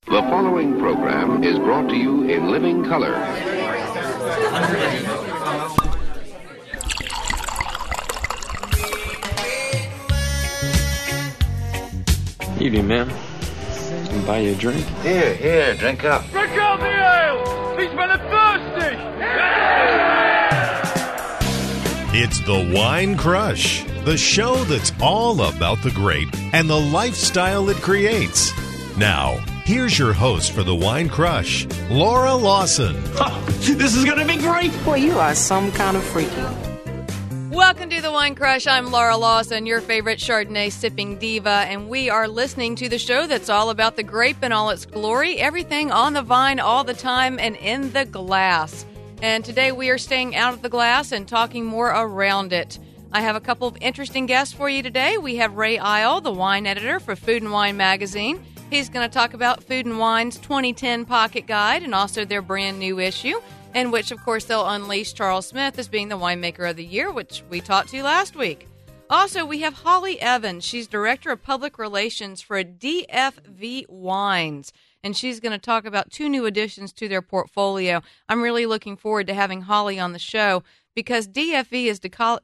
The following program is brought to you in living color. Evening, ma'am. Can I buy you a drink? Here, drink up. Drink out the ale! These men are thirsty! It's the Wine Crush, the show that's all about the grape and the lifestyle it creates. Now, here's your host for the Wine Crush, Laura Lawson. This is going to be great. Boy, you are some kind of freaky. Welcome to the Wine Crush. I'm Laura Lawson, your favorite Chardonnay sipping diva, and we are listening to the show that's all about the grape in all its glory, everything on the vine all the time and in the glass. And today we are staying out of the glass and talking more around it. I have a couple of interesting guests for you today. We have Ray Isle, the wine editor for Food and Wine magazine. He's going to talk about Food and Wine's 2010 Pocket Guide and also their brand new issue, in which, of course, they'll unleash Charles Smith as being the winemaker of the year, which we talked to last week. Also, we have Holly Evans. She's Director of Public Relations for DFV Wines, and she's going to talk about two new additions to their portfolio. I'm really looking forward to having Holly on the show because DFV is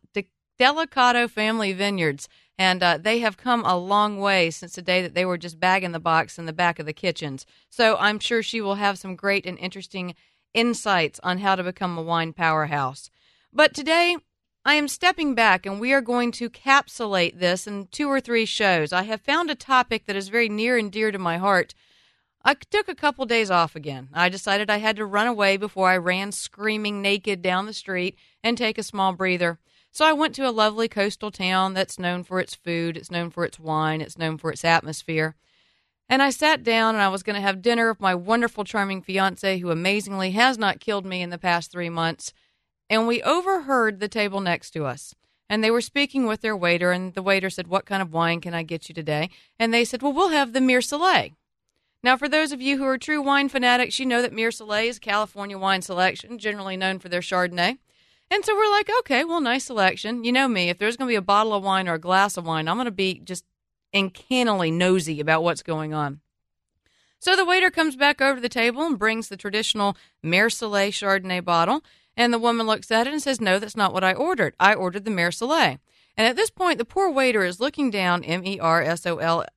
Delicato Family Vineyards, and they have come a long way since the day that they were just bagging the box in the back of the kitchens. So I'm sure she will have some great and interesting insights on how to become a wine powerhouse. But today, I am stepping back, and we are going to capsulate this in 2 or 3 shows. I have found a topic that is very near and dear to my heart. I took a couple days off again. I decided I had to run away before I ran screaming naked down the street and take a small breather. So I went to a lovely coastal town that's known for its food, it's known for its wine, it's known for its atmosphere. And I sat down and I was going to have dinner with my wonderful, charming fiancé, who amazingly has not killed me in the past 3 months. And we overheard the table next to us. And they were speaking with their waiter, and the waiter said, "What kind of wine can I get you today?" And they said, "Well, we'll have the Mire-Soleil." Now, for those of you who are true wine fanatics, you know that Mire-Soleil is a California wine selection, generally known for their Chardonnay. And so we're like, okay, well, nice selection. You know me, if there's going to be a bottle of wine or a glass of wine, I'm going to be just uncannily nosy about what's going on. So the waiter comes back over to the table and brings the traditional Mire-Soleil Chardonnay bottle, and the woman looks at it and says, "No, that's not what I ordered. I ordered the Mire-Soleil." And at this point, the poor waiter is looking down, Mire-Soleil,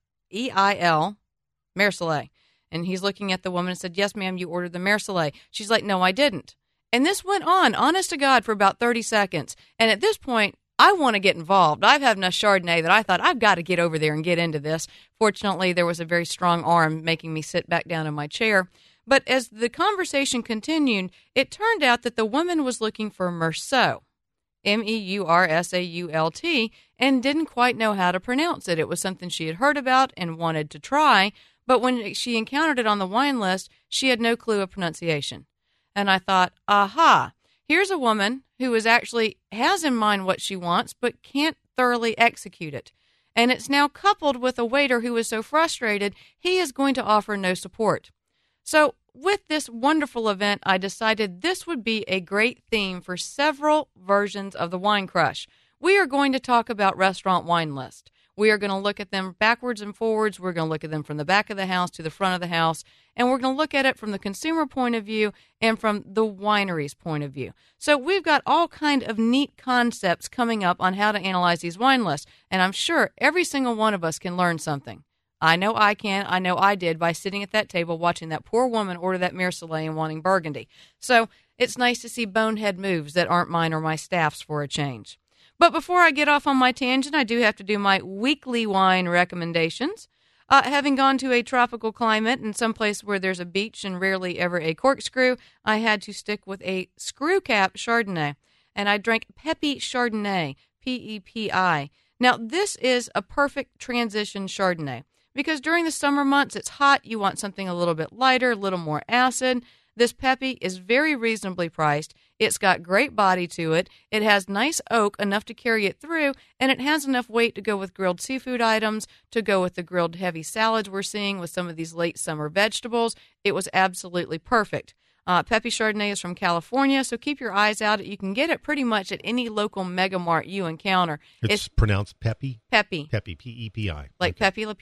Mire-Soleil, and he's looking at the woman and said, "Yes, ma'am, you ordered the Mire-Soleil." She's like, "No, I didn't." And this went on, honest to God, for about 30 seconds. And at this point, I want to get involved. I've had enough Chardonnay that I thought, I've got to get over there and get into this. Fortunately, there was a very strong arm making me sit back down in my chair. But as the conversation continued, it turned out that the woman was looking for Meursault, Meursault, and didn't quite know how to pronounce it. It was something she had heard about and wanted to try, but when she encountered it on the wine list, she had no clue of pronunciation. And I thought, aha, here's a woman who has in mind what she wants, but can't thoroughly execute it. And it's now coupled with a waiter who is so frustrated, he is going to offer no support. So with this wonderful event, I decided this would be a great theme for several versions of the Wine Crush. We are going to talk about restaurant wine list. We are going to look at them backwards and forwards. We're going to look at them from the back of the house to the front of the house. And we're going to look at it from the consumer point of view and from the winery's point of view. So we've got all kind of neat concepts coming up on how to analyze these wine lists. And I'm sure every single one of us can learn something. I know I can. I know I did by sitting at that table watching that poor woman order that Mire-Soleil and wanting Burgundy. So it's nice to see bonehead moves that aren't mine or my staff's for a change. But before I get off on my tangent, I do have to do my weekly wine recommendations. Having gone to a tropical climate and someplace where there's a beach and rarely ever a corkscrew, I had to stick with a screw cap Chardonnay. And I drank Pepi Chardonnay, P-E-P-I. Now, this is a perfect transition Chardonnay because during the summer months, it's hot. You want something a little bit lighter, a little more acid. This Pepi is very reasonably priced. It's got great body to it. It has nice oak, enough to carry it through, and it has enough weight to go with grilled seafood items, to go with the grilled heavy salads we're seeing with some of these late summer vegetables. It was absolutely perfect. Pepi Chardonnay is from California, so keep your eyes out. You can get it pretty much at any local Mega Mart you encounter. It's pronounced Pepi? Pepi. Pepi, P-E-P-I. Like okay. Pepe Le Pew.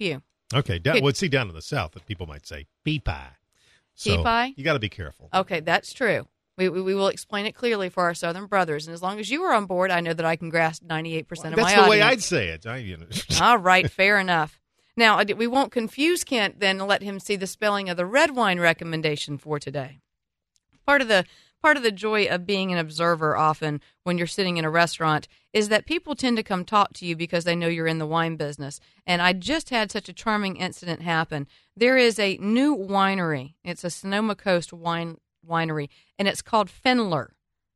Okay. Down in the South, that people might say pea pie. Pea pie? You got to be careful. Okay, that's true. We will explain it clearly for our Southern brothers. And as long as you are on board, I know that I can grasp 98% of my audience. That's the way I'd say it. All right, fair enough. Now, we won't confuse Kent then and let him see the spelling of the red wine recommendation for today. Part of the joy of being an observer often when you're sitting in a restaurant is that people tend to come talk to you because they know you're in the wine business. And I just had such a charming incident happen. There is a new winery. It's a Sonoma Coast winery, and it's called Fendler,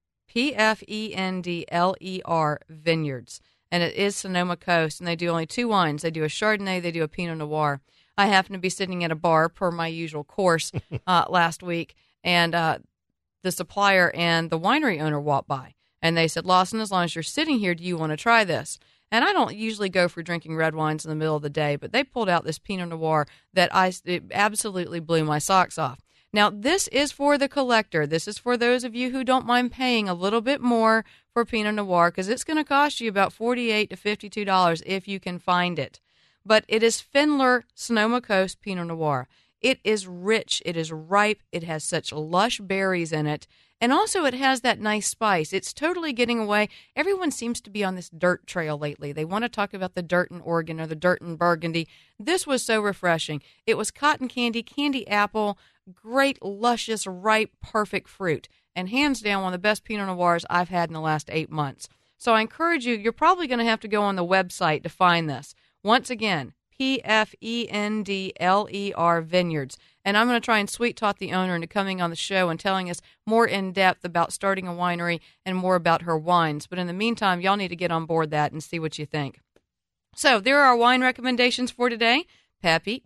Pfendler Vineyards. And it is Sonoma Coast, and they do only 2 wines. They do a Chardonnay, they do a Pinot Noir. I happened to be sitting at a bar per my usual course last week, and the supplier and the winery owner walked by, and they said, Lawson, as long as you're sitting here, do you want to try this? And I don't usually go for drinking red wines in the middle of the day, but they pulled out this Pinot Noir that it absolutely blew my socks off. Now, this is for the collector. This is for those of you who don't mind paying a little bit more for Pinot Noir, because it's going to cost you about $48 to $52 if you can find it. But it is Fendler Sonoma Coast Pinot Noir. It is rich. It is ripe. It has such lush berries in it. And also it has that nice spice. It's totally getting away. Everyone seems to be on this dirt trail lately. They want to talk about the dirt in Oregon or the dirt in Burgundy. This was so refreshing. It was cotton candy, candy apple, great, luscious, ripe, perfect fruit. And hands down, one of the best Pinot Noirs I've had in the last 8 months. So I encourage you, you're probably going to have to go on the website to find this. Once again, Pfendler Vineyards. And I'm going to try and sweet talk the owner into coming on the show and telling us more in depth about starting a winery and more about her wines. But in the meantime, y'all need to get on board that and see what you think. So there are our wine recommendations for today. Peppy,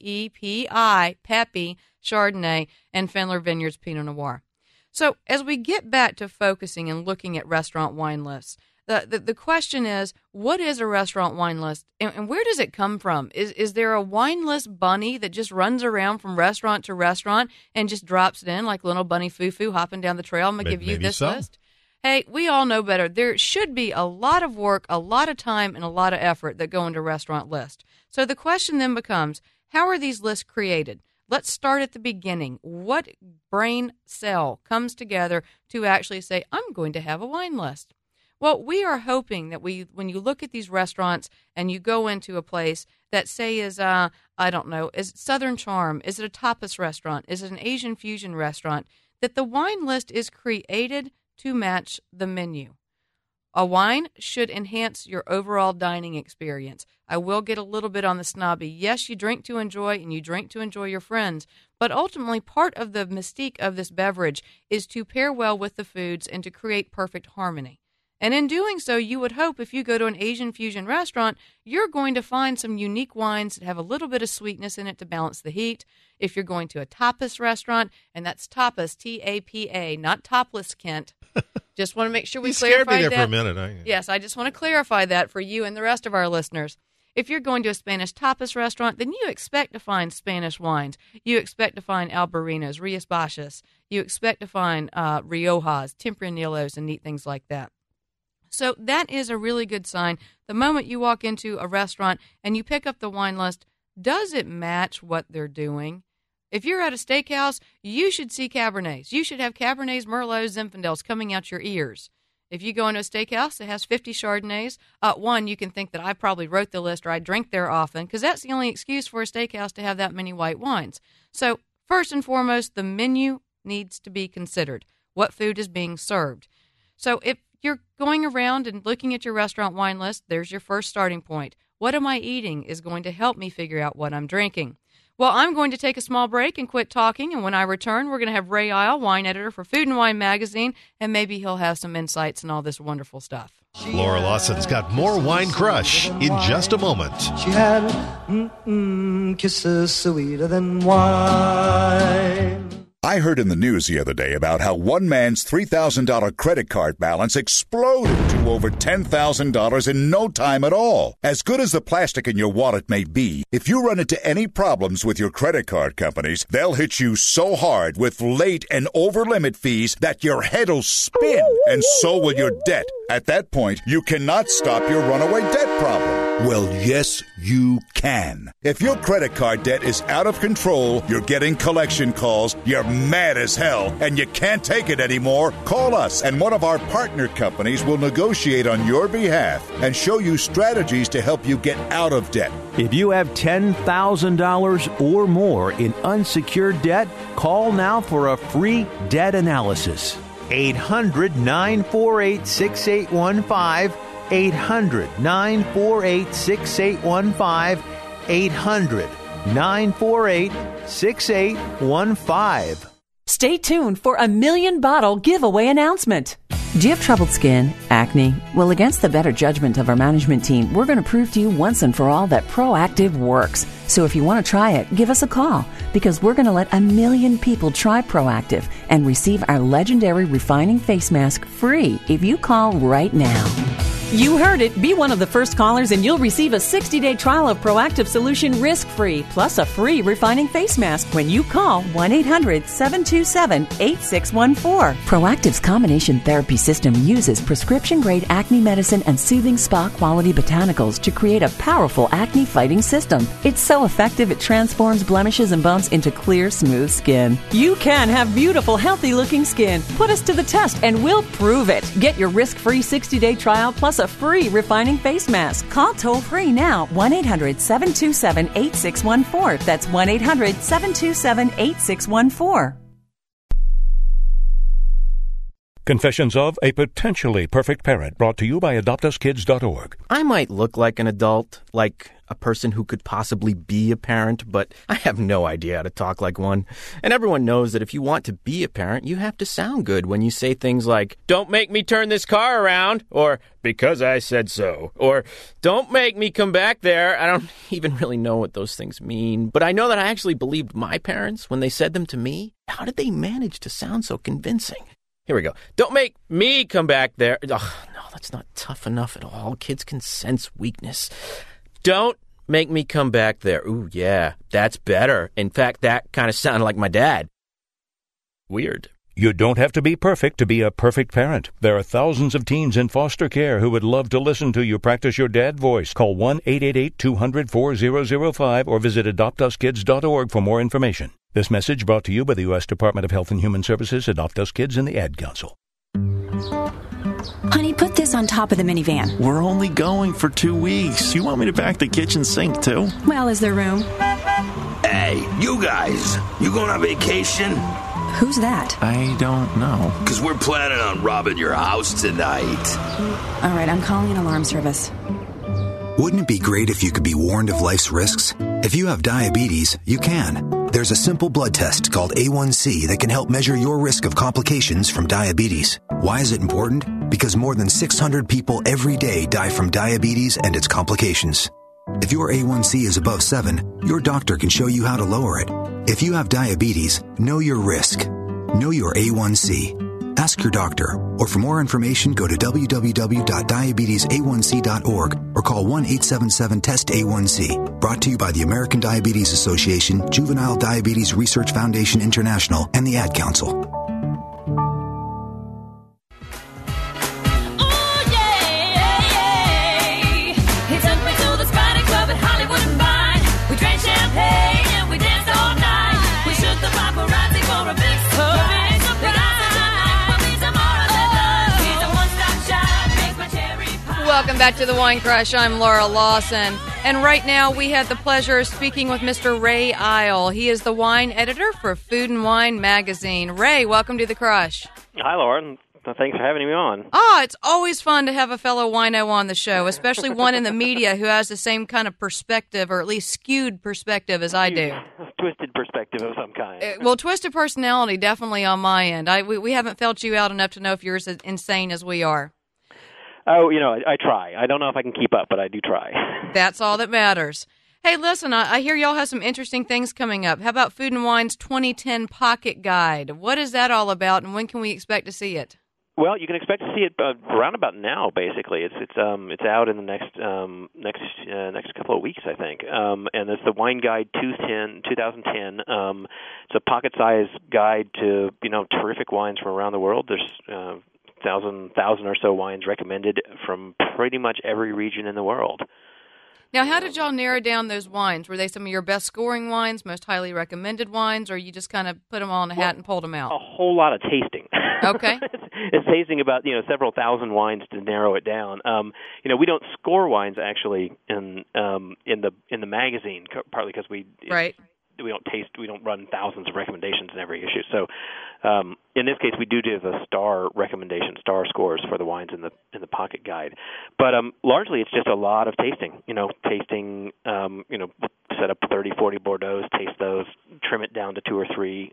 P-E-P-I, Peppy, Chardonnay, and Fendler Vineyards Pinot Noir. So as we get back to focusing and looking at restaurant wine lists, the question is, what is a restaurant wine list, and where does it come from? Is there a wine list bunny that just runs around from restaurant to restaurant and just drops it in like little bunny foo-foo hopping down the trail? I'm going to give you this list. Hey, we all know better. There should be a lot of work, a lot of time, and a lot of effort that go into restaurant lists. So the question then becomes, how are these lists created? Let's start at the beginning. What brain cell comes together to actually say, I'm going to have a wine list? Well, we are hoping that when you look at these restaurants and you go into a place that, say, is, is it Southern Charm? Is it a tapas restaurant? Is it an Asian fusion restaurant? That the wine list is created to match the menu. A wine should enhance your overall dining experience. I will get a little bit on the snobby. Yes, you drink to enjoy, and you drink to enjoy your friends. But ultimately, part of the mystique of this beverage is to pair well with the foods and to create perfect harmony. And in doing so, you would hope if you go to an Asian fusion restaurant, you're going to find some unique wines that have a little bit of sweetness in it to balance the heat. If you're going to a tapas restaurant, and that's tapas, T-A-P-A, not topless, Kent. Just want to make sure we clarify that. You scared me there for a minute. Yes, I just want to clarify that for you and the rest of our listeners. If you're going to a Spanish tapas restaurant, then you expect to find Spanish wines. You expect to find Albarinos, Rias Baixas. You expect to find Riojas, Tempranillos, and neat things like that. So that is a really good sign. The moment you walk into a restaurant and you pick up the wine list, does it match what they're doing? If you're at a steakhouse, you should see Cabernets. You should have Cabernets, Merlots, Zinfandels coming out your ears. If you go into a steakhouse that has 50 Chardonnays, you can think that I probably wrote the list or I drink there often, because that's the only excuse for a steakhouse to have that many white wines. So first and foremost, the menu needs to be considered. What food is being served? So if you're going around and looking at your restaurant wine list, there's your first starting point. What am I eating is going to help me figure out what I'm drinking. Well, I'm going to take a small break and quit talking, and when I return, we're going to have Ray Isle, wine editor for Food and Wine magazine, and maybe he'll have some insights and all this wonderful stuff. Laura Lawson's got more Wine Crush in just a moment. She had kisses sweeter than wine. I heard in the news the other day about how one man's $3,000 credit card balance exploded to over $10,000 in no time at all. As good as the plastic in your wallet may be, if you run into any problems with your credit card companies, they'll hit you so hard with late and over-limit fees that your head'll spin, and so will your debt. At that point, you cannot stop your runaway debt problem. Well, yes, you can. If your credit card debt is out of control, you're getting collection calls, you're mad as hell, and you can't take it anymore, call us and one of our partner companies will negotiate on your behalf and show you strategies to help you get out of debt. If you have $10,000 or more in unsecured debt, call now for a free debt analysis. 800-948-6815. 800-948-6815. 800-948-6815. Stay tuned for a 1,000,000 bottle giveaway announcement. Do you have troubled skin, acne? Well, against the better judgment of our management team, we're going to prove to you once and for all that Proactiv works. So if you want to try it, give us a call, because we're going to let 1,000,000 people try Proactiv and receive our legendary refining face mask free if you call right now. You heard it. Be one of the first callers and you'll receive a 60-day trial of Proactiv Solution risk-free, plus a free refining face mask when you call 1-800-727-8614. Proactiv's combination therapy system uses prescription-grade acne medicine and soothing spa-quality botanicals to create a powerful acne-fighting system. It's so effective it transforms blemishes and bumps into clear, smooth skin. You can have beautiful, healthy-looking skin. Put us to the test and we'll prove it. Get your risk-free 60-day trial plus a free refining face mask. Call toll-free now, 1-800-727-8614. That's 1-800-727-8614. Confessions of a Potentially Perfect Parent, brought to you by AdoptUsKids.org. I might look like an adult, like a person who could possibly be a parent, but I have no idea how to talk like one. And everyone knows that if you want to be a parent, you have to sound good when you say things like, "Don't make me turn this car around," or "because I said so," or "don't make me come back there." I don't even really know what those things mean, but I know that I actually believed my parents when they said them to me. How did they manage to sound so convincing? Here we go. "Don't make me come back there." Oh, no, that's not tough enough at all. Kids can sense weakness. "Don't make me come back there." Ooh, yeah, that's better. In fact, that kind of sounded like my dad. Weird. You don't have to be perfect to be a perfect parent. There are thousands of teens in foster care who would love to listen to you practice your dad voice. Call 1-888-200-4005 or visit AdoptUsKids.org for more information. This message brought to you by the U.S. Department of Health and Human Services, Adopt Us Kids, and the Ad Council. Honey, put this on top of the minivan. We're only going for 2 weeks. You want me to pack the kitchen sink, too? Well, is there room? Hey, you guys, you going on vacation? Who's that? I don't know. Because we're planning on robbing your house tonight. All right, I'm calling an alarm service. Wouldn't it be great if you could be warned of life's risks? If you have diabetes, you can. There's a simple blood test called A1C that can help measure your risk of complications from diabetes. Why is it important? Because more than 600 people every day die from diabetes and its complications. If your A1C is above 7, your doctor can show you how to lower it. If you have diabetes, know your risk. Know your A1C. Ask your doctor, or for more information, go to www.diabetesa1c.org or call 1-877-TEST-A1C. Brought to you by the American Diabetes Association, Juvenile Diabetes Research Foundation International, and the Ad Council. Welcome back to the Wine Crush. I'm Laura Lawson. And right now we have the pleasure of speaking with Mr. Ray Isle. He is the wine editor for Food and Wine magazine. Ray, welcome to the Crush. Hi, Laura. Thanks for having me on. It's always fun to have a fellow wino on the show, especially one in the media who has the same kind of perspective, or at least skewed perspective as I do. Twisted perspective of some kind. Well, twisted personality, definitely on my end. We haven't felt you out enough to know if you're as insane as we are. Oh, I try. I don't know if I can keep up, but I do try. That's all that matters. Hey, listen, I hear y'all have some interesting things coming up. How about Food and Wine's 2010 Pocket Guide? What is that all about, and when can we expect to see it? Well, you can expect to see it around about now. Basically, it's out in the next couple of weeks, I think. And it's the Wine Guide 2010. It's a pocket-sized guide to terrific wines from around the world. There's 1,000 or so wines recommended from pretty much every region in the world. Now, how did y'all narrow down those wines? Were they some of your best scoring wines, most highly recommended wines, or you just kind of put them all in a hat and pulled them out? A whole lot of tasting. Okay. It's tasting about several thousand wines to narrow it down. We don't score wines actually in the magazine, partly because we don't run thousands of recommendations in every issue. So in this case, we do the star scores for the wines in the pocket guide. But largely, it's just a lot of tasting. Tasting. Set up 30, 40 Bordeaux, taste those, trim it down to 2 or 3.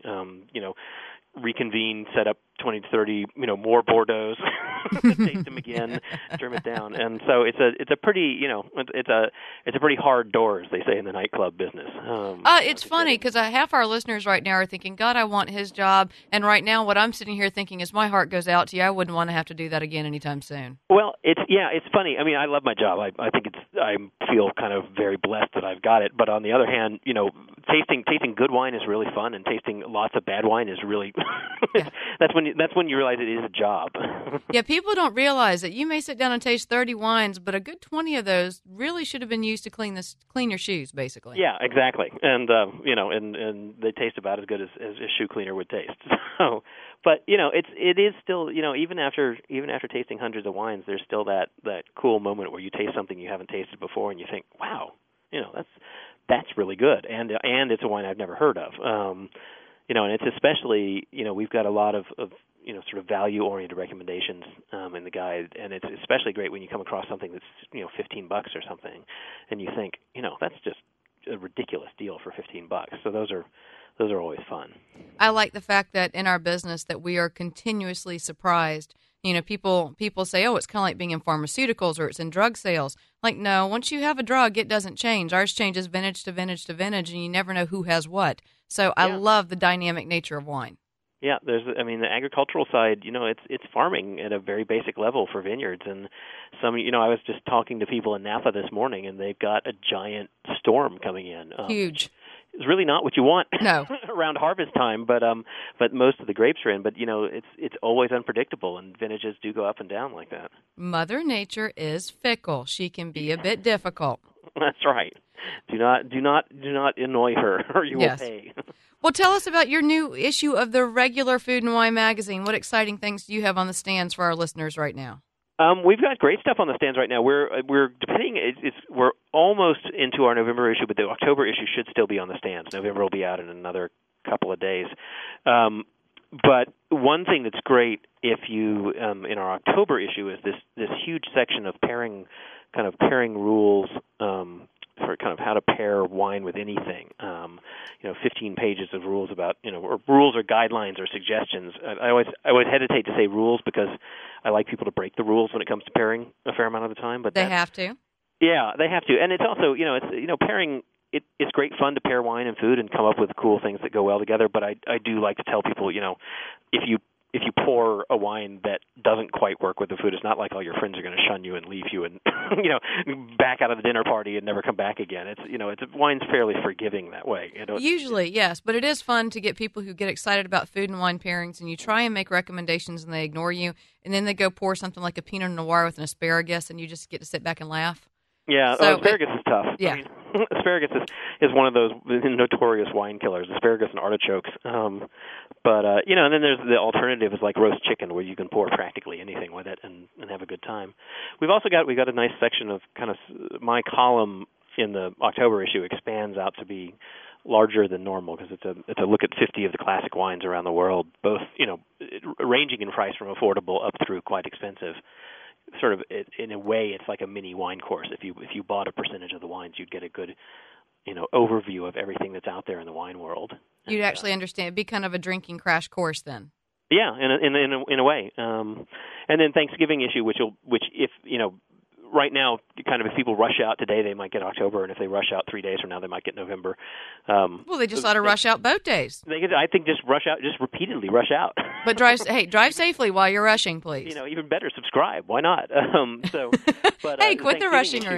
Reconvene, set up 20 to 30, more Bordeaux, taste them again, trim it down, and so it's a pretty, it's a pretty hard door, as they say in the nightclub business. It's funny because half our listeners right now are thinking, God, I want his job, and right now what I'm sitting here thinking is my heart goes out to you. I wouldn't want to have to do that again anytime soon. Well, it's funny. I mean, I love my job. I think I feel kind of very blessed that I've got it. But on the other hand, tasting good wine is really fun, and tasting lots of bad wine is really that's when you realize it is a job. Yeah, people don't realize that you may sit down and taste 30 wines, but a good 20 of those really should have been used to clean your shoes, basically. Yeah, exactly. And and they taste about as good as a shoe cleaner would taste. So, but it is still even after tasting hundreds of wines, there's still that cool moment where you taste something you haven't tasted before, and you think, wow, that's really good, and it's a wine I've never heard of. And it's especially, we've got a lot of sort of value-oriented recommendations in the guide, and it's especially great when you come across something that's, $15 or something, and you think, that's just a ridiculous deal for $15. So those are always fun. I like the fact that in our business that we are continuously surprised. People say, oh, it's kind of like being in pharmaceuticals or it's in drug sales. Like, no, once you have a drug, it doesn't change. Ours changes vintage to vintage to vintage, and you never know who has what. So I love the dynamic nature of wine. Yeah, the agricultural side, it's farming at a very basic level for vineyards. And some, I was just talking to people in Napa this morning, and they've got a giant storm coming in. Huge. It's really not what you want around harvest time, but most of the grapes are in. But it's always unpredictable, and vintages do go up and down like that. Mother Nature is fickle. She can be a bit difficult. That's right. Do not annoy her, or you will pay. Well, tell us about your new issue of the regular Food and Wine magazine. What exciting things do you have on the stands for our listeners right now? We've got great stuff on the stands right now. We're almost into our November issue, but the October issue should still be on the stands. November will be out in another couple of days. But one thing that's great if you in our October issue is this huge section of pairing rules for kind of how to pair wine with anything. 15 pages of rules about, or rules or guidelines or suggestions. I always hesitate to say rules because I like people to break the rules when it comes to pairing a fair amount of the time. But they have to. Yeah, they have to. And it's also, pairing, it's great fun to pair wine and food and come up with cool things that go well together. But I do like to tell people, if you pour a wine that doesn't quite work with the food, it's not like all your friends are going to shun you and leave you and back out of the dinner party and never come back again. Wine's fairly forgiving that way. Usually, yes, but it is fun to get people who get excited about food and wine pairings, and you try and make recommendations and they ignore you, and then they go pour something like a Pinot Noir with an asparagus, and you just get to sit back and laugh. Yeah, so asparagus is tough. Yeah. Asparagus is one of those notorious wine killers, asparagus and artichokes. And then there's the alternative is like roast chicken, where you can pour practically anything with it and have a good time. We've got a nice section of kind of my column in the October issue expands out to be larger than normal because it's a look at 50 of the classic wines around the world, both ranging in price from affordable up through quite expensive. Sort of, in a way, it's like a mini wine course. If you bought a percentage of the wines, you'd get a good, overview of everything that's out there in the wine world. You'd actually understand. It'd be kind of a drinking crash course then. Yeah, in a way. And then Thanksgiving issue, which if right now, kind of if people rush out today, they might get October, and if they rush out 3 days from now, they might get November. Well, they just ought to rush out both days. I think just rush out, just repeatedly rush out. But drive safely while you're rushing, please. Even better, subscribe. Why not? Hey, quit the rushing around.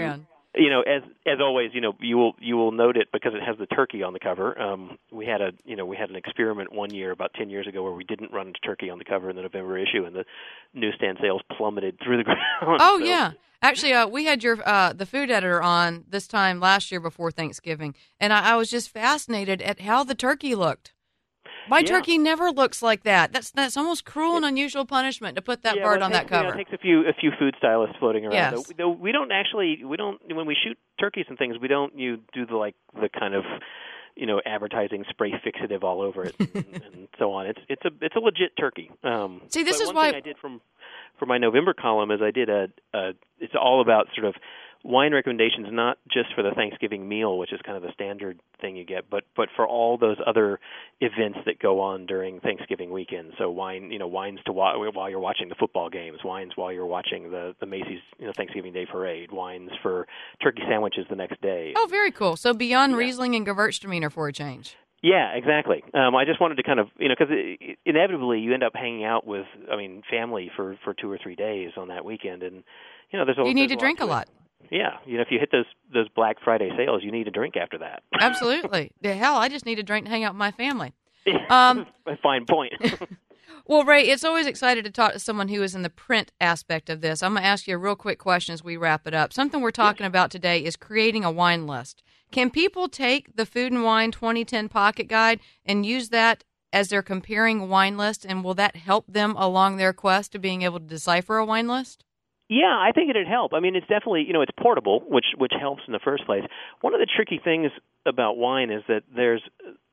as always, you will note it because it has the turkey on the cover. We had an experiment one year about 10 years ago where we didn't run turkey on the cover in the November issue, and the newsstand sales plummeted through the ground. Oh, so. Yeah. Actually, we had the food editor on this time last year before Thanksgiving, and I was just fascinated at how the turkey looked. My turkey never looks like that. That's almost cruel and unusual punishment to put that bird on that cover. It takes a few food stylists floating around. Yes. Though we don't when we shoot turkeys and things, we don't do the kind of advertising spray fixative all over it and so on. It's a legit turkey. See, this is one why thing I did for my November column is I did it's all about sort of wine recommendations, not just for the Thanksgiving meal, which is kind of the standard thing you get, but for all those other events that go on during Thanksgiving weekend. So wines to while you're watching the football games, wines while you're watching the Macy's Thanksgiving Day Parade, wines for turkey sandwiches the next day. Oh, very cool. So beyond Riesling and Gewürztraminer for a change. Yeah, exactly. I just wanted to kind of, because inevitably you end up hanging out with, family for 2 or 3 days on that weekend, and you need to drink a lot. Yeah, if you hit those Black Friday sales, you need a drink after that. Absolutely. Hell, I just need a drink to hang out with my family. A fine point. Well, Ray, it's always exciting to talk to someone who is in the print aspect of this. I'm going to ask you a real quick question as we wrap it up. Something we're talking about today is creating a wine list. Can people take the Food and Wine 2010 Pocket Guide and use that as they're comparing wine list, and will that help them along their quest to being able to decipher a wine list? Yeah, I think it'd help. It's definitely, it's portable, which helps in the first place. One of the tricky things about wine is that there's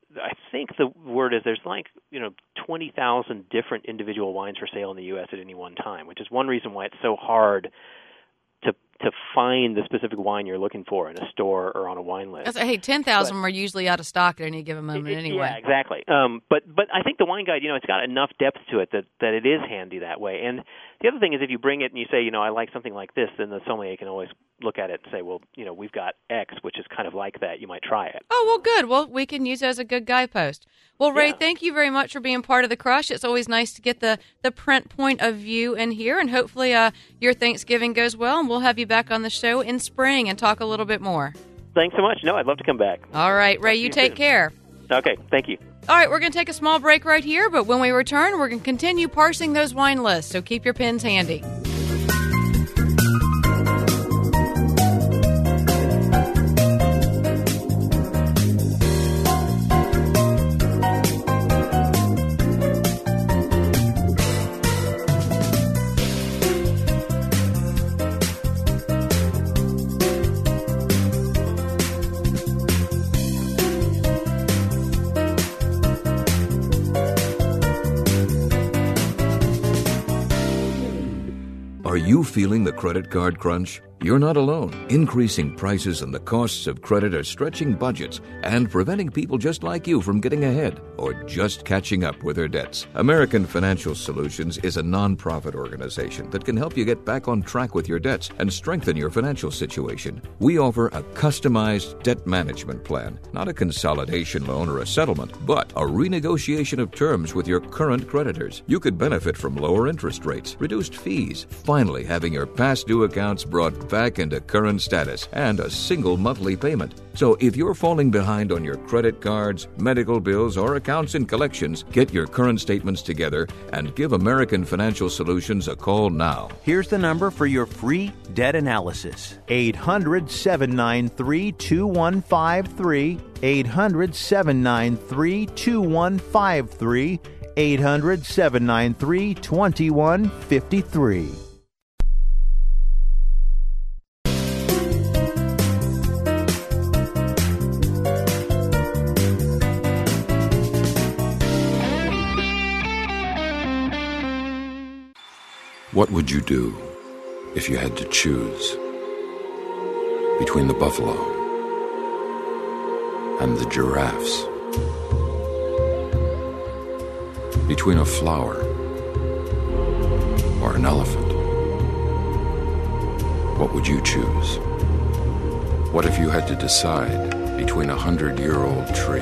20,000 different individual wines for sale in the U.S. at any one time, which is one reason why it's so hard to find the specific wine you're looking for in a store or on a wine list. Hey, 10,000 are usually out of stock at any given moment anyway. Yeah, exactly. But I think the wine guide, it's got enough depth to it that it is handy that way. And the other thing is if you bring it and you say, I like something like this, then the sommelier can always look at it and say, well, we've got X, which is kind of like that. You might try it. Oh, well, good. Well, we can use it as a good guidepost. Well, Ray, thank you very much for being part of the Crush. It's always nice to get the print point of view in here, and hopefully your Thanksgiving goes well, and we'll have you back on the show in spring and talk a little bit more. Thanks so much. No, I'd love to come back. All right, Ray, you take care. Okay, thank you. All right, we're going to take a small break right here, but when we return, we're going to continue parsing those wine lists, so keep your pens handy. Are you feeling the credit card crunch? You're not alone. Increasing prices and the costs of credit are stretching budgets and preventing people just like you from getting ahead or just catching up with their debts. American Financial Solutions is a nonprofit organization that can help you get back on track with your debts and strengthen your financial situation. We offer a customized debt management plan, not a consolidation loan or a settlement, but a renegotiation of terms with your current creditors. You could benefit from lower interest rates, reduced fees, finally having your past due accounts brought back into current status, and a single monthly payment. So if you're falling behind on your credit cards, medical bills, or accounts and collections, get your current statements together and give American Financial Solutions a call now. Here's the number for your free debt analysis. 800-793-2153. 800-793-2153. 800-793-2153. What would you do if you had to choose between the buffalo and the giraffes? Between a flower or an elephant? What would you choose? What if you had to decide between a 100-year-old tree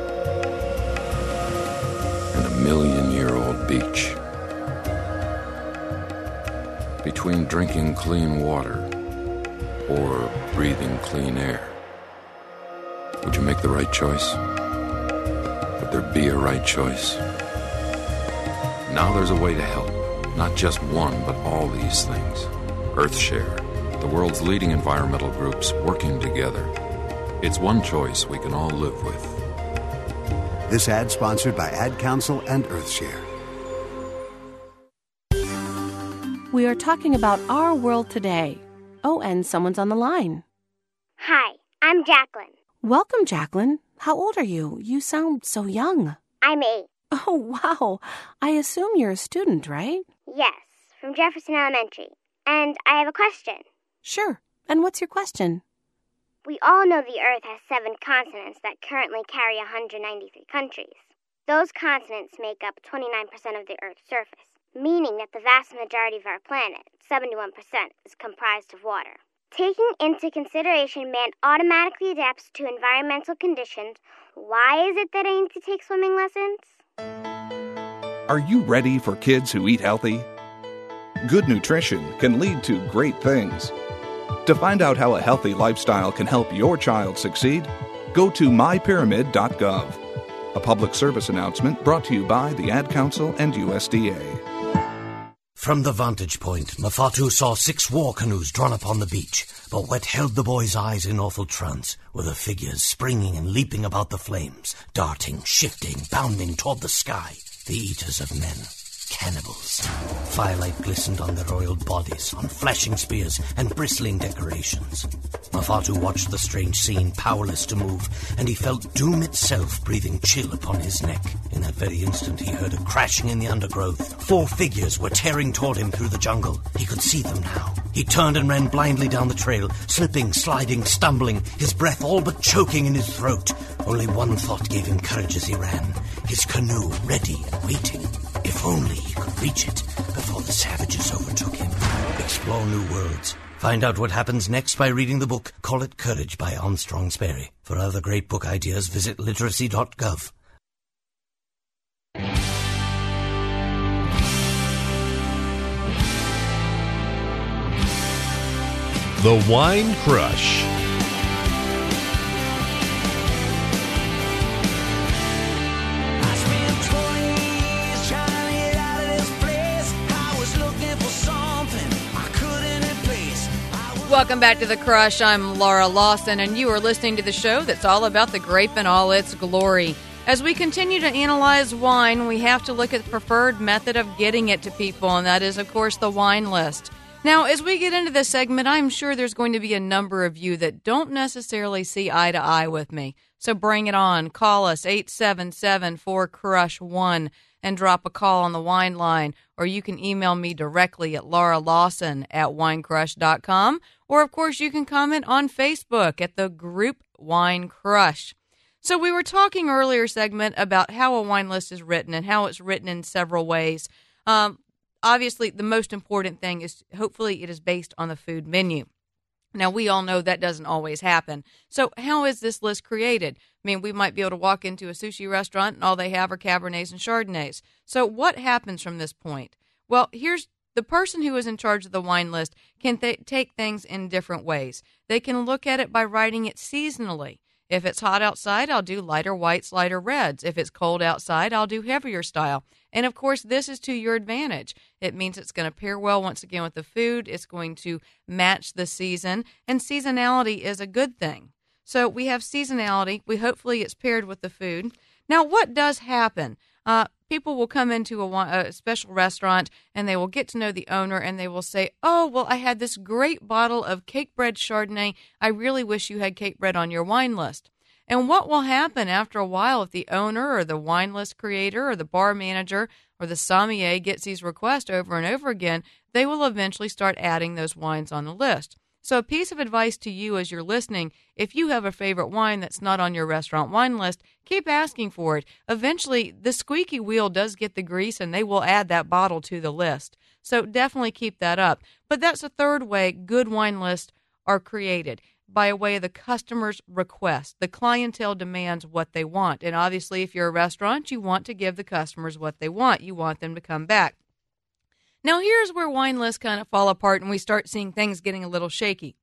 and a 1,000,000-year-old beach? Between drinking clean water or breathing clean air? Would you make the right choice? Would there be a right choice? Now there's a way to help. Not just one, but all these things. EarthShare, the world's leading environmental groups working together. It's one choice we can all live with. This ad sponsored by Ad Council and EarthShare. We are talking about our world today. Oh, and someone's on the line. Hi, I'm Jacqueline. Welcome, Jacqueline. How old are you? You sound so young. I'm 8. Oh, wow. I assume you're a student, right? Yes, from Jefferson Elementary. And I have a question. Sure. And what's your question? We all know the Earth has 7 continents that currently carry 193 countries. Those continents make up 29% of the Earth's surface, meaning that the vast majority of our planet, 71%, is comprised of water. Taking into consideration man automatically adapts to environmental conditions, why is it that I need to take swimming lessons? Are you ready for kids who eat healthy? Good nutrition can lead to great things. To find out how a healthy lifestyle can help your child succeed, go to mypyramid.gov. A public service announcement brought to you by the Ad Council and USDA. From the vantage point, Mafatu saw 6 war canoes drawn up on the beach, but what held the boy's eyes in awful trance were the figures springing and leaping about the flames, darting, shifting, bounding toward the sky, the eaters of men. Cannibals. Firelight glistened on their oiled bodies, on flashing spears and bristling decorations. Mafatu watched the strange scene, powerless to move, and he felt doom itself breathing chill upon his neck. In that very instant, he heard a crashing in the undergrowth. 4 figures were tearing toward him through the jungle. He could see them now. He turned and ran blindly down the trail, slipping, sliding, stumbling, his breath all but choking in his throat. Only one thought gave him courage as he ran. His canoe ready and waiting. If only he could reach it before the savages overtook him. Explore new worlds. Find out what happens next by reading the book Call It Courage by Armstrong Sperry. For other great book ideas, visit literacy.gov. The Wine Crush. Welcome back to The Crush. I'm Laura Lawson, and you are listening to the show that's all about the grape in all its glory. As we continue to analyze wine, we have to look at the preferred method of getting it to people, and that is, of course, the wine list. Now, as we get into this segment, I'm sure there's going to be a number of you that don't necessarily see eye to eye with me. So bring it on. Call us 877-4CRUSH-1 and drop a call on the wine line, or you can email me directly at lauralawson@winecrush.com, or of course you can comment on Facebook at the group Wine Crush. So we were talking earlier segment about how a wine list is written and how it's written in several ways. Obviously, the most important thing is hopefully it is based on the food menu. Now, we all know that doesn't always happen. So how is this list created? I mean, we might be able to walk into a sushi restaurant and all they have are Cabernets and Chardonnays. So what happens from this point? Well, here's the person who is in charge of the wine list can take things in different ways. They can look at it by writing it seasonally. If it's hot outside, I'll do lighter whites, lighter reds. If it's cold outside, I'll do heavier style. And, of course, this is to your advantage. It means it's going to pair well, once again, with the food. It's going to match the season. And seasonality is a good thing. So we have seasonality. Hopefully it's paired with the food. Now, what does happen? People will come into a special restaurant, and they will get to know the owner, and they will say, oh, well, I had this great bottle of Cakebread Chardonnay. I really wish you had Cakebread on your wine list. And what will happen after a while if the owner or the wine list creator or the bar manager or the sommelier gets these requests over and over again, they will eventually start adding those wines on the list. So a piece of advice to you as you're listening, if you have a favorite wine that's not on your restaurant wine list, keep asking for it. Eventually, the squeaky wheel does get the grease, and they will add that bottle to the list. So definitely keep that up. But that's a third way good wine lists are created, by a way of the customer's request. The clientele demands what they want. And obviously, if you're a restaurant, you want to give the customers what they want. You want them to come back. Now, here's where wine lists kind of fall apart and we start seeing things getting a little shaky.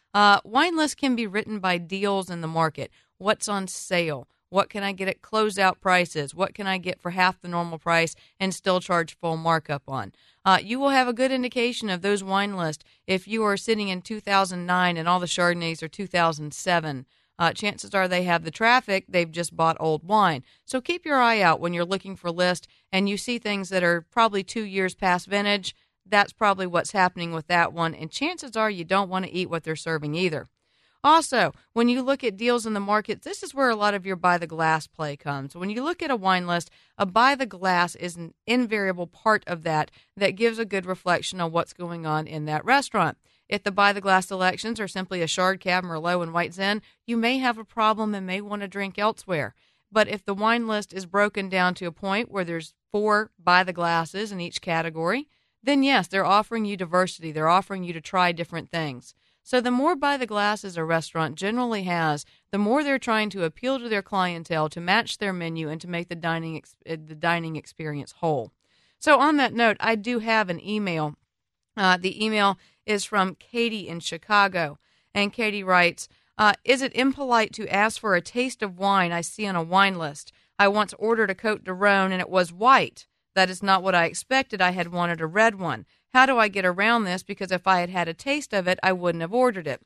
Wine lists can be written by deals in the market. What's on sale? What can I get at closeout prices? What can I get for half the normal price and still charge full markup on? You will have a good indication of those wine lists if you are sitting in 2009 and all the Chardonnays are 2007. Chances are they have the traffic, they've just bought old wine. So keep your eye out when you're looking for lists and you see things that are probably 2 years past vintage. That's probably what's happening with that one, and chances are you don't want to eat what they're serving either. Also, when you look at deals in the market, this is where a lot of your by-the-glass play comes. When you look at a wine list, a by-the-glass is an invariable part of that gives a good reflection on what's going on in that restaurant. If the by-the-glass selections are simply a Chard, Cab, Merlot, and White Zin, you may have a problem and may want to drink elsewhere. But if the wine list is broken down to a point where there's 4 by-the-glasses in each category, then yes, they're offering you diversity. They're offering you to try different things. So the more by-the-glasses a restaurant generally has, the more they're trying to appeal to their clientele to match their menu and to make the dining experience whole. So on that note, I do have an email. The email is from Katie in Chicago, and Katie writes, is it impolite to ask for a taste of wine I see on a wine list? I once ordered a Côte de Rhône and it was white. That is not what I expected. I had wanted a red one. How do I get around this? Because if I had had a taste of it, I wouldn't have ordered it.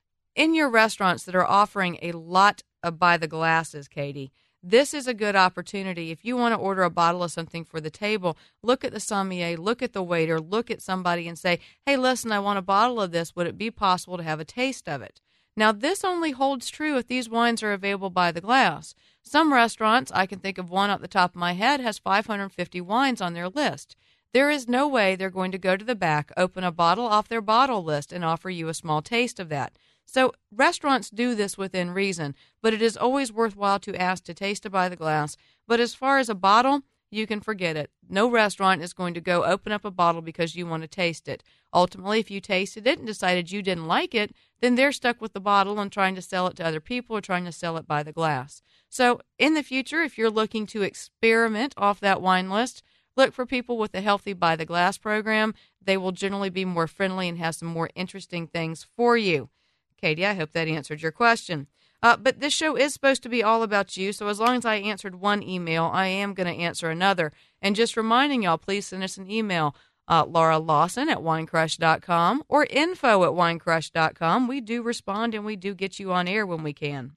In your restaurants that are offering a lot of by-the-glasses, Katie, this is a good opportunity. If you want to order a bottle of something for the table, look at the sommelier, look at the waiter, look at somebody and say, hey, listen, I want a bottle of this. Would it be possible to have a taste of it? Now, this only holds true if these wines are available by the glass. Some restaurants, I can think of one off the top of my head, has 550 wines on their list. There is no way they're going to go to the back, open a bottle off their bottle list, and offer you a small taste of that. So restaurants do this within reason, but it is always worthwhile to ask to taste it by the glass. But as far as a bottle, you can forget it. No restaurant is going to go open up a bottle because you want to taste it. Ultimately, if you tasted it and decided you didn't like it, then they're stuck with the bottle and trying to sell it to other people or trying to sell it by the glass. So in the future, if you're looking to experiment off that wine list, look for people with a healthy by the glass program. They will generally be more friendly and have some more interesting things for you. Katie, I hope that answered your question. But this show is supposed to be all about you, so as long as I answered one email, I am going to answer another. And just reminding y'all, please send us an email, Laura Lawson at winecrush.com or info@winecrush.com. We do respond and we do get you on air when we can.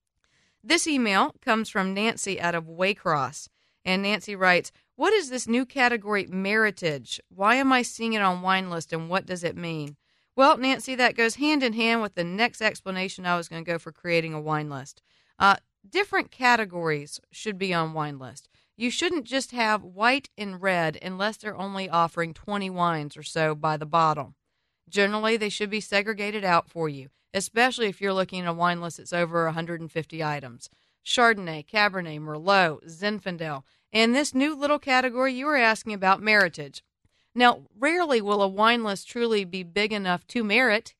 This email comes from Nancy out of Waycross, and Nancy writes, what is this new category, meritage? Why am I seeing it on wine list, and what does it mean? Well, Nancy, that goes hand in hand with the next explanation I was going to go for creating a wine list. Different categories should be on wine list. You shouldn't just have white and red unless they're only offering 20 wines or so by the bottle. Generally, they should be segregated out for you, especially if you're looking at a wine list that's over 150 items. Chardonnay, Cabernet, Merlot, Zinfandel, and this new little category you were asking about, meritage. Now, rarely will a wine list truly be big enough to merit,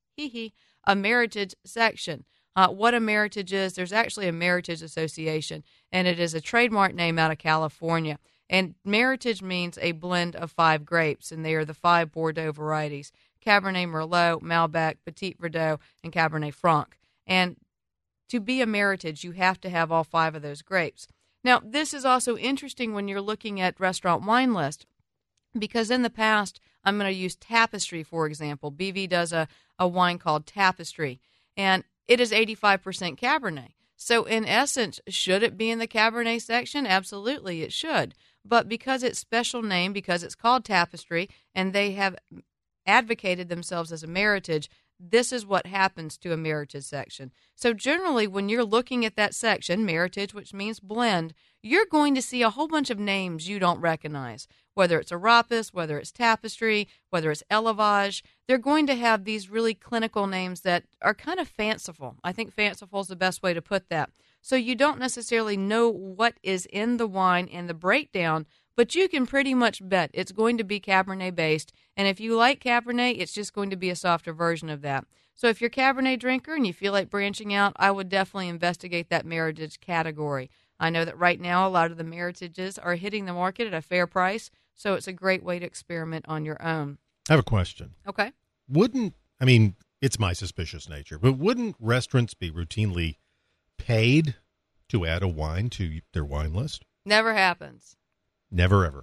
a meritage section. What a meritage is, there's actually a Meritage Association, and it is a trademark name out of California. And meritage means a blend of 5 grapes, and they are the 5 Bordeaux varieties: Cabernet Merlot, Malbec, Petit Verdot, and Cabernet Franc. And to be a meritage, you have to have all 5 of those grapes. Now, this is also interesting when you're looking at restaurant wine list, because in the past, I'm going to use Tapestry, for example. BV does a wine called Tapestry, and it is 85% Cabernet. So in essence, should it be in the Cabernet section? Absolutely, it should. But because it's special name, because it's called Tapestry, and they have advocated themselves as a meritage, this is what happens to a meritage section. So generally, when you're looking at that section, meritage, which means blend, you're going to see a whole bunch of names you don't recognize. Whether it's Arapis, whether it's Tapestry, whether it's Elevage, they're going to have these really clinical names that are kind of fanciful. I think fanciful is the best way to put that. So you don't necessarily know what is in the wine and the breakdown, but you can pretty much bet it's going to be Cabernet-based, and if you like Cabernet, it's just going to be a softer version of that. So if you're a Cabernet drinker and you feel like branching out, I would definitely investigate that meritage category. I know that right now a lot of the meritages are hitting the market at a fair price, so it's a great way to experiment on your own. I have a question. Okay. It's my suspicious nature. But wouldn't restaurants be routinely paid to add a wine to their wine list? Never happens. Never, ever.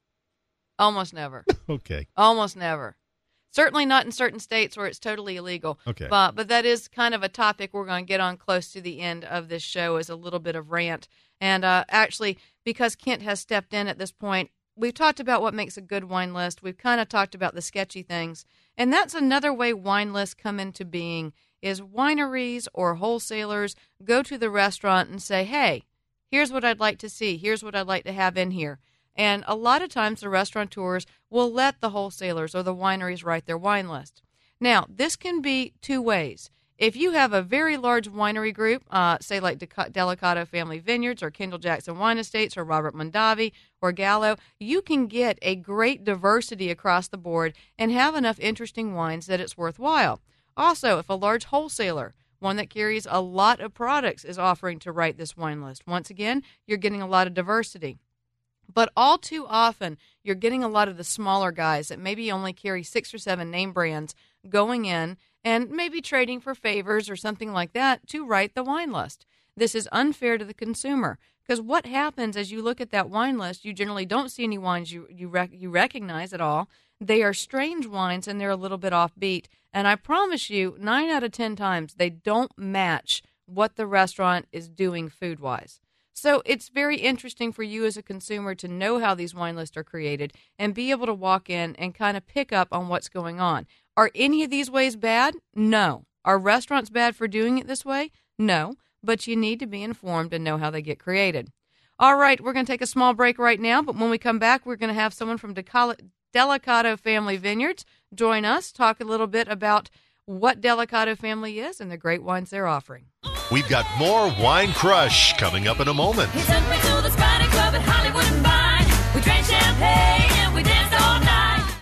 Almost never. Okay. Almost never. Certainly not in certain states where it's totally illegal. Okay. But that is kind of a topic we're going to get on close to the end of this show, is a little bit of rant. And actually, because Kent has stepped in at this point, we've talked about what makes a good wine list. We've kind of talked about the sketchy things. And that's another way wine lists come into being, is wineries or wholesalers go to the restaurant and say, hey, here's what I'd like to see. Here's what I'd like to have in here. And a lot of times the restaurateurs will let the wholesalers or the wineries write their wine list. Now, this can be two ways. If you have a very large winery group, say like Delicato Family Vineyards or Kendall Jackson Wine Estates or Robert Mondavi or Gallo, you can get a great diversity across the board and have enough interesting wines that it's worthwhile. Also, if a large wholesaler, one that carries a lot of products, is offering to write this wine list, once again, you're getting a lot of diversity. But all too often, you're getting a lot of the smaller guys that maybe only carry 6 or 7 name brands going in and maybe trading for favors or something like that to write the wine list. This is unfair to the consumer, because what happens as you look at that wine list, you generally don't see any wines you recognize at all. They are strange wines, and they're a little bit offbeat. And I promise you, 9 out of 10 times, they don't match what the restaurant is doing food-wise. So it's very interesting for you as a consumer to know how these wine lists are created and be able to walk in and kind of pick up on what's going on. Are any of these ways bad? No. Are restaurants bad for doing it this way? No. But you need to be informed and know how they get created. All right, we're going to take a small break right now, but when we come back, we're going to have someone from Delicato Family Vineyards join us, talk a little bit about what Delicato Family is and the great wines they're offering. We've got more Wine Crush coming up in a moment. He took me to the Spotted Club at Hollywood and Vine. We drank champagne and we danced all night.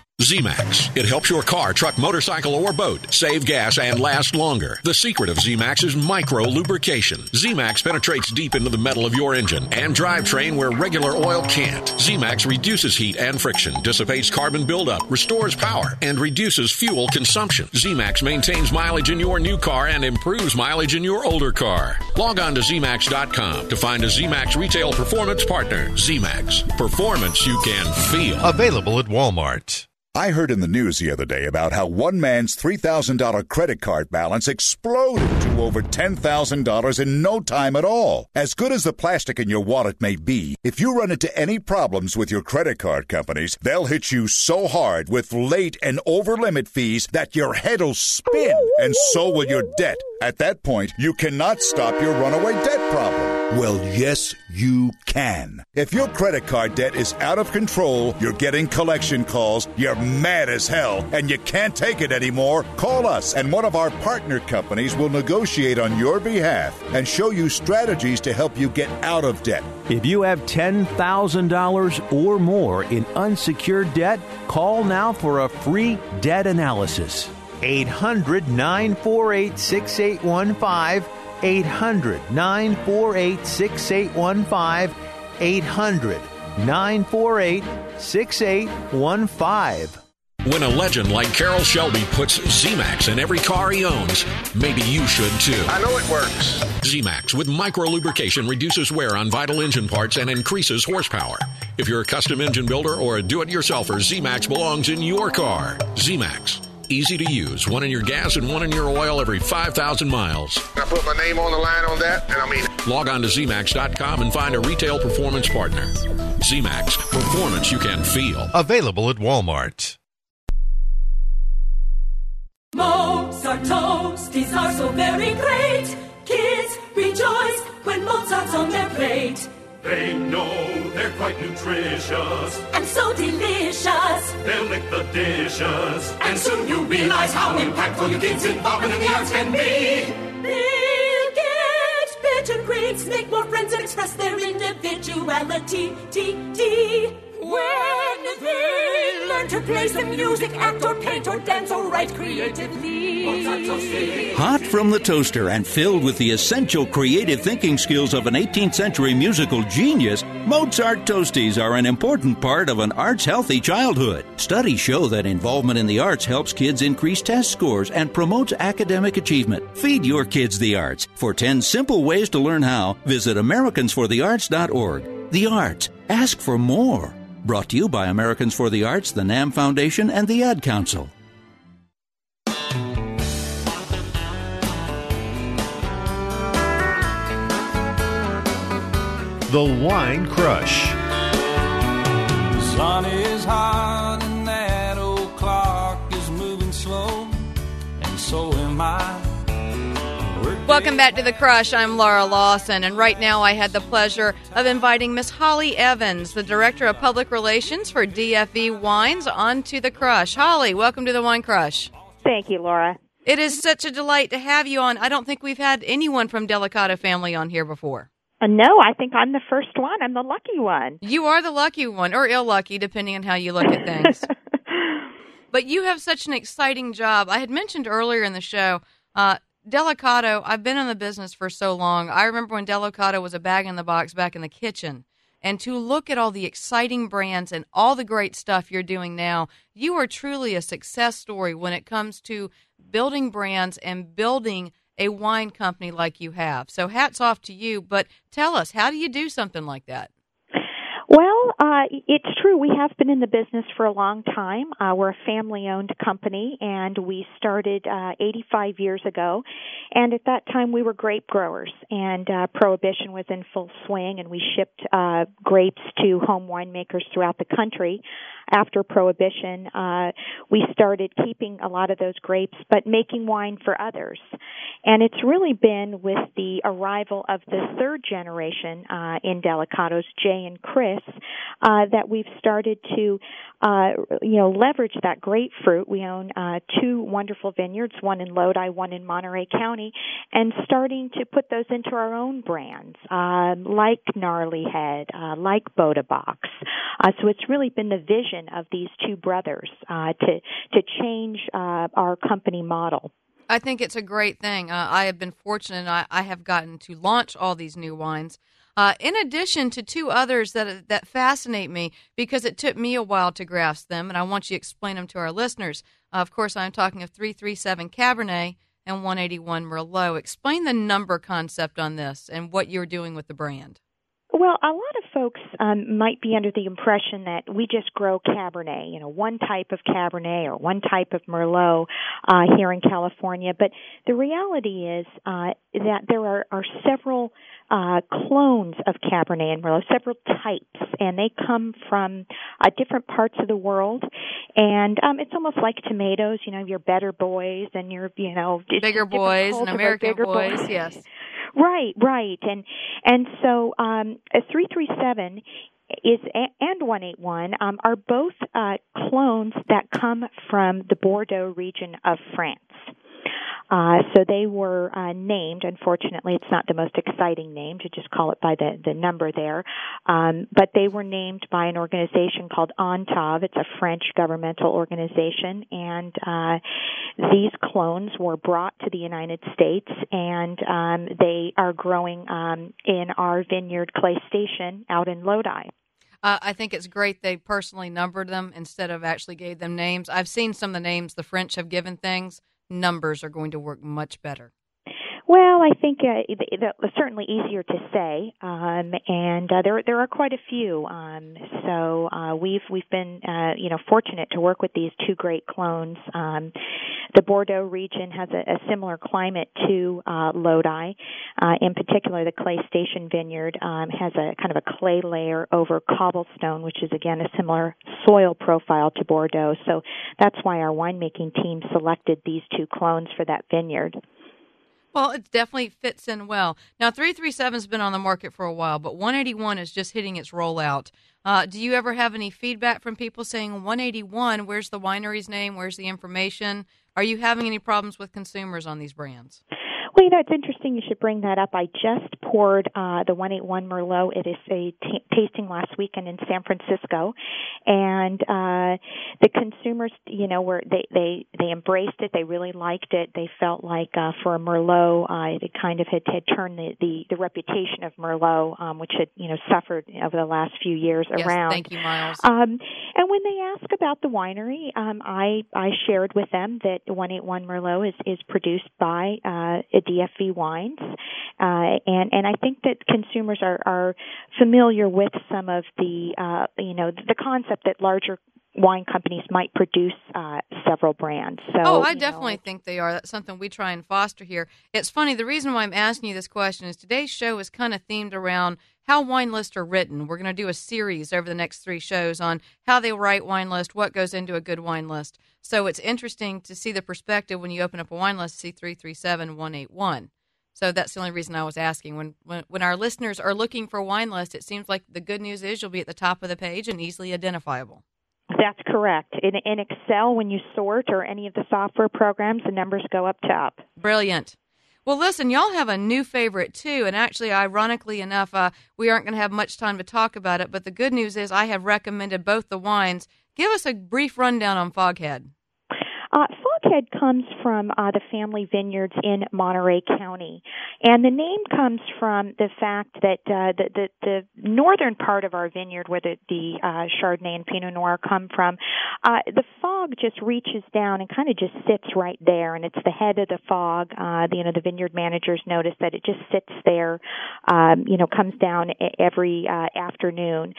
Z-Max. It helps your car, truck, motorcycle, or boat save gas and last longer. The secret of Z-Max is micro-lubrication. Z-Max penetrates deep into the metal of your engine and drivetrain where regular oil can't. Z-Max reduces heat and friction, dissipates carbon buildup, restores power, and reduces fuel consumption. Z-Max maintains mileage in your new car and improves mileage in your older car. Log on to Z-Max.com to find a Z-Max retail performance partner. Z-Max. Performance you can feel. Available at Walmart. I heard in the news the other day about how one man's $3,000 credit card balance exploded to over $10,000 in no time at all. As good as the plastic in your wallet may be, if you run into any problems with your credit card companies, they'll hit you so hard with late and over-limit fees that your head'll spin, and so will your debt. At that point, you cannot stop your runaway debt problem. Well, yes, you can. If your credit card debt is out of control, you're getting collection calls, you're mad as hell, and you can't take it anymore, call us, and one of our partner companies will negotiate on your behalf and show you strategies to help you get out of debt. If you have $10,000 or more in unsecured debt, call now for a free debt analysis. 800-948-6815. 800-948-6815. 800-948-6815. When a legend like Carroll Shelby puts Z-Max in every car he owns, maybe you should too. I know it works. Z-Max with micro-lubrication reduces wear on vital engine parts and increases horsepower. If you're a custom engine builder or a do-it-yourselfer, Z-Max belongs in your car. Z-Max. Easy to use. One in your gas and one in your oil every 5,000 miles. I put my name on the line on that, and I mean it. Log on to ZMax.com and find a retail performance partner. Z-Max. Performance you can feel. Available at Walmart. Mozart toasties are so very great. Kids rejoice when Mozart's on their plate. They know they're quite nutritious and so delicious. They'll lick the dishes, and soon you realize how impactful your kids' involvement in the arts can be. They'll get better grades, make more friends, and express their individuality. When they learn to play some music, act or paint or dance or write creatively. Hot from the toaster and filled with the essential creative thinking skills of an 18th century musical genius, Mozart Toasties are an important part of an arts-healthy childhood. Studies show that involvement in the arts helps kids increase test scores and promotes academic achievement. Feed your kids the arts. For 10 simple ways to learn how, visit AmericansForTheArts.org. The arts. Ask for more. Brought to you by Americans for the Arts, the NAM Foundation, and the Ad Council. The Wine Crush. The sun is hot and that old clock is moving slow, and so am I. Welcome back to The Crush. I'm Laura Lawson, and right now I had the pleasure of inviting Miss Holly Evans, the Director of Public Relations for DFV Wines, onto The Crush. Holly, welcome to The Wine Crush. Thank you, Laura. It is such a delight to have you on. I don't think we've had anyone from Delicato family on here before. No, I think I'm the first one. I'm the lucky one. You are the lucky one, or ill-lucky, depending on how you look at things. But you have such an exciting job. I had mentioned earlier in the show, Delicato, I've been in the business for so long. I remember when Delicato was a bag-in-the-box back in the kitchen. And to look at all the exciting brands and all the great stuff you're doing now, you are truly a success story when it comes to building brands and building a wine company like you have. So hats off to you, but tell us, how do you do something like that? Well, it's true. We have been in the business for a long time. We're a family-owned company, and we started 85 years ago. And at that time, we were grape growers, and Prohibition was in full swing, and we shipped grapes to home winemakers throughout the country. After Prohibition, we started keeping a lot of those grapes, but making wine for others. And it's really been with the arrival of the third generation in Delicatos, Jay and Chris, that we've started to, leverage that grapefruit. We own 2 wonderful vineyards, one in Lodi, one in Monterey County, and starting to put those into our own brands, like Gnarly Head, like Boda Box. So it's really been the vision of these 2 brothers to change our company model. I think it's a great thing. I have been fortunate. I have gotten to launch all these new wines. In addition to 2 others that fascinate me because it took me a while to grasp them, and I want you to explain them to our listeners. Of course, I'm talking of 337 Cabernet and 181 Merlot. Explain the number concept on this and what you're doing with the brand. Well, a lot of folks might be under the impression that we just grow Cabernet, one type of Cabernet or one type of Merlot here in California. But the reality is that there are several clones of Cabernet and Merlot, several types, and they come from different parts of the world. And it's almost like tomatoes, your better boys and your, bigger boys and American boys, yes. Right. And so 337 and 181 are both clones that come from the Bordeaux region of France. So they were named. Unfortunately, it's not the most exciting name to just call it by the number there. But they were named by an organization called ONTAV. It's a French governmental organization. And these clones were brought to the United States, and they are growing in our vineyard Clay Station out in Lodi. I think it's great they personally numbered them instead of actually gave them names. I've seen some of the names the French have given things. Numbers are going to work much better. Well, I think they're certainly easier to say, and there are quite a few. So we've been fortunate to work with these 2 great clones. The Bordeaux region has a similar climate to Lodi. In particular, the Clay Station Vineyard has a kind of a clay layer over cobblestone, which is again a similar soil profile to Bordeaux. So that's why our winemaking team selected these 2 clones for that vineyard. Well, it definitely fits in well. Now, 337's been on the market for a while, but 181 is just hitting its rollout. Do you ever have any feedback from people saying, 181, where's the winery's name? Where's the information? Are you having any problems with consumers on these brands? Well, it's interesting you should bring that up. I just poured the 181 Merlot. It is a tasting last weekend in San Francisco, and the consumers, they embraced it. They really liked it. They felt like for a Merlot, it kind of had turned the reputation of Merlot, which had suffered over the last few years around. Thank you, Miles. And when they ask about the winery, I shared with them that 181 Merlot is produced by DFV Wines, and I think that consumers are familiar with some of the the concept that larger wine companies might produce several brands. So, I definitely think they are. That's something we try and foster here. It's funny, the reason why I'm asking you this question is today's show is kind of themed around how wine lists are written. We're going to do a series over the next 3 shows on how they write wine list, what goes into a good wine list. So it's interesting to see the perspective when you open up a wine list, see 337-181. So that's the only reason I was asking. When our listeners are looking for a wine list, it seems like the good news is you'll be at the top of the page and easily identifiable. That's correct. In Excel, when you sort or any of the software programs, the numbers go up top. Brilliant. Well, listen, y'all have a new favorite, too, and actually, ironically enough, we aren't going to have much time to talk about it, but the good news is I have recommended both the wines. Give us a brief rundown on Foghead. Foghead comes from the family vineyards in Monterey County, and the name comes from the fact that the northern part of our vineyard, where the Chardonnay and Pinot Noir come from, the fog just reaches down and kind of just sits right there, and it's the head of the fog. The vineyard managers notice that it just sits there, comes down every afternoon.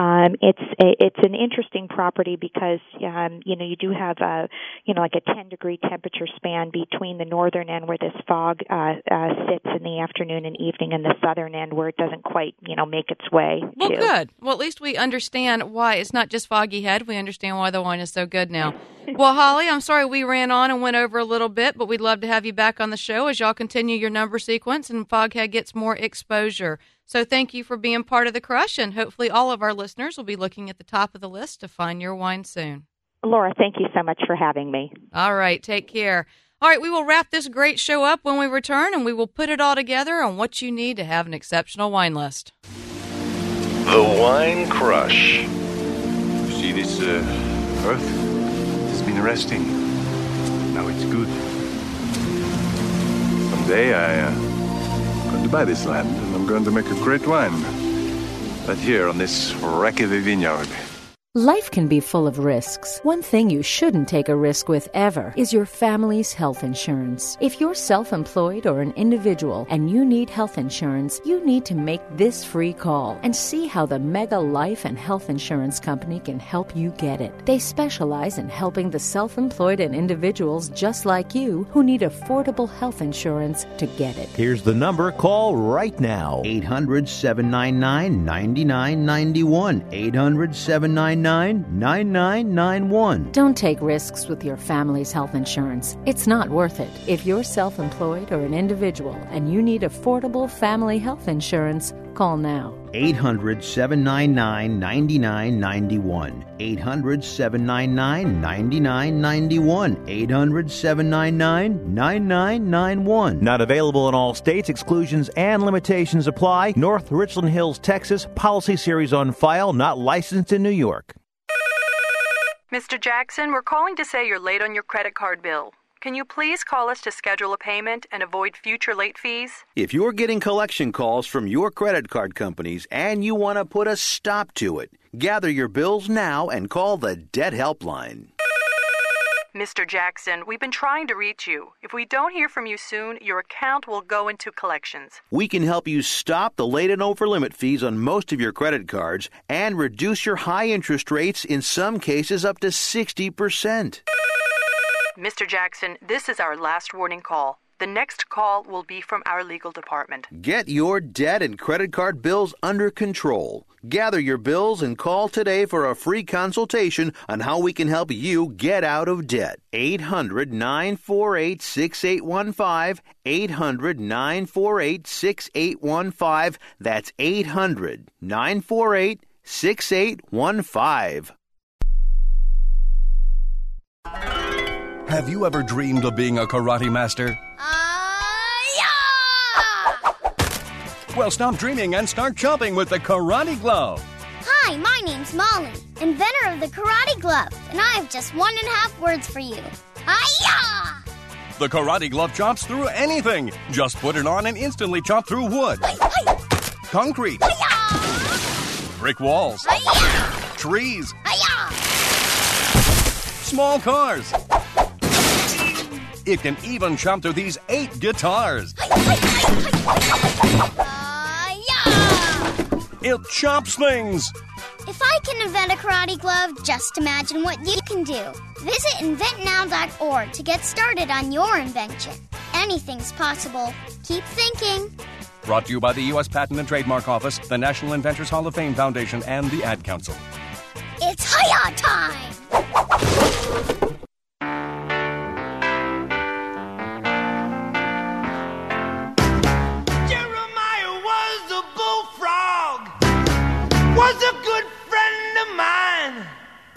It's an interesting property because you do have like a 10-degree temperature span between the northern end where this fog sits in the afternoon and evening, and the southern end where it doesn't quite, make its way. Well, good. Well, at least we understand why it's not just Foggy Head. We understand why the wine is so good now. Well, Holly, I'm sorry we ran on and went over a little bit, but we'd love to have you back on the show as y'all continue your number sequence and Foghead gets more exposure. So thank you for being part of the Crush, and hopefully all of our listeners will be looking at the top of the list to find your wine soon. Laura, thank you so much for having me. All right, take care. All right, we will wrap this great show up when we return, and we will put it all together on what you need to have an exceptional wine list. The Wine Crush. You see this earth? It's been resting. Now it's good. Someday I'm going to buy this land, and I'm going to make a great wine. Right here on this wrecked vineyard. Life can be full of risks. One thing you shouldn't take a risk with ever is your family's health insurance. If you're self-employed or an individual and you need health insurance, you need to make this free call and see how the Mega Life and Health Insurance Company can help you get it. They specialize in helping the self-employed and individuals just like you who need affordable health insurance to get it. Here's the number. Call right now. 800-799-9991. 800-799-9991. Don't take risks with your family's health insurance. It's not worth it. If you're self-employed or an individual and you need affordable family health insurance, call now. 800-799-9991. 800-799-9991. 800-799-9991. Not available in all states. Exclusions and limitations apply. North Richland Hills, Texas. Policy series on file. Not licensed in New York. Mr. Jackson, we're calling to say you're late on your credit card bill. Can you please call us to schedule a payment and avoid future late fees? If you're getting collection calls from your credit card companies and you want to put a stop to it, gather your bills now and call the Debt Helpline. Mr. Jackson, we've been trying to reach you. If we don't hear from you soon, your account will go into collections. We can help you stop the late and over limit fees on most of your credit cards and reduce your high interest rates, in some cases up to 60%. Mr. Jackson, this is our last warning call. The next call will be from our legal department. Get your debt and credit card bills under control. Gather your bills and call today for a free consultation on how we can help you get out of debt. 800-948-6815. 800-948-6815. That's 800-948-6815. Have you ever dreamed of being a karate master? Yeah! Well, stop dreaming and start chopping with the Karate Glove. Hi, my name's Molly, inventor of the Karate Glove, and I have just 1.5 words for you. Hi-ya! The Karate Glove chops through anything. Just put it on and instantly chop through wood, concrete, brick walls, trees, small cars. It can even chop through these 8 guitars. It chops things. If I can invent a karate glove, just imagine what you can do. Visit inventnow.org to get started on your invention. Anything's possible. Keep thinking. Brought to you by the U.S. Patent and Trademark Office, the National Inventors Hall of Fame Foundation, and the Ad Council. It's Hi-Ya time! Jeremiah was a bullfrog, was a good friend of mine.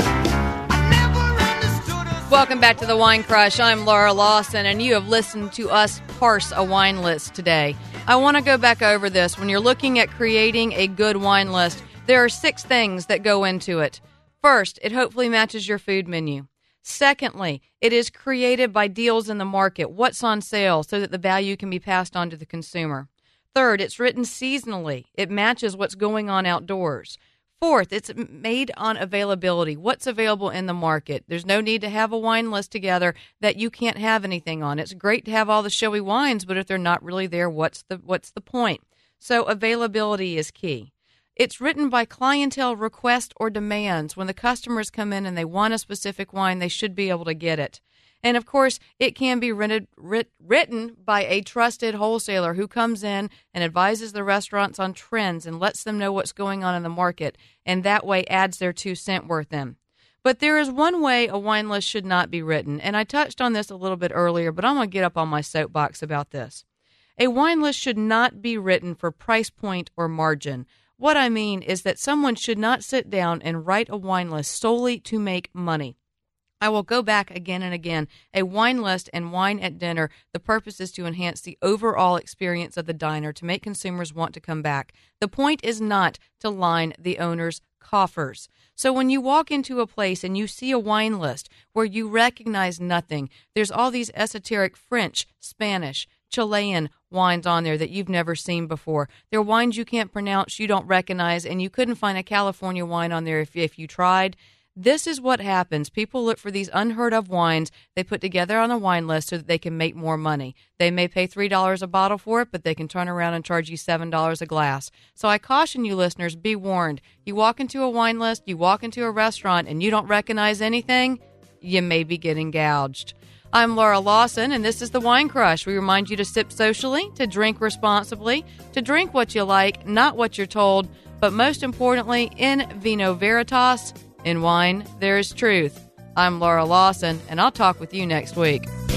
Welcome back to the Wine Crush. I'm Laura Lawson, and you have listened to us parse a wine list today. I want to go back over this. When you're looking at creating a good wine list, there are 6 things that go into it. First, it hopefully matches your food menu. Secondly, it is created by deals in the market, what's on sale, so that the value can be passed on to the consumer. Third, it's written seasonally. It matches what's going on outdoors. Fourth, it's made on availability, what's available in the market. There's no need to have a wine list together that you can't have anything on. It's great to have all the showy wines, but if they're not really there, what's the point? So availability is key. It's written by clientele request or demands. When the customers come in and they want a specific wine, they should be able to get it. And, of course, it can be written by a trusted wholesaler who comes in and advises the restaurants on trends and lets them know what's going on in the market, and that way adds their 2 cents worth in. But there is one way a wine list should not be written, and I touched on this a little bit earlier, but I'm going to get up on my soapbox about this. A wine list should not be written for price point or margin. What I mean is that someone should not sit down and write a wine list solely to make money. I will go back again and again. A wine list and wine at dinner, the purpose is to enhance the overall experience of the diner, to make consumers want to come back. The point is not to line the owner's coffers. So when you walk into a place and you see a wine list where you recognize nothing, there's all these esoteric French, Spanish, Chilean wines on there that you've never seen before. They're wines you can't pronounce, you don't recognize, and you couldn't find a California wine on there if you tried. This is what happens. People look for these unheard of wines they put together on a wine list so that they can make more money. They may pay $3 a bottle for it, but they can turn around and charge you $7 a glass. So I caution you listeners, be warned. You walk into a wine list, you walk into a restaurant, and you don't recognize anything, you may be getting gouged. I'm Laura Lawson, and this is the Wine Crush. We remind you to sip socially, to drink responsibly, to drink what you like, not what you're told, but most importantly, in vino veritas. In wine, there is truth. I'm Laura Lawson, and I'll talk with you next week.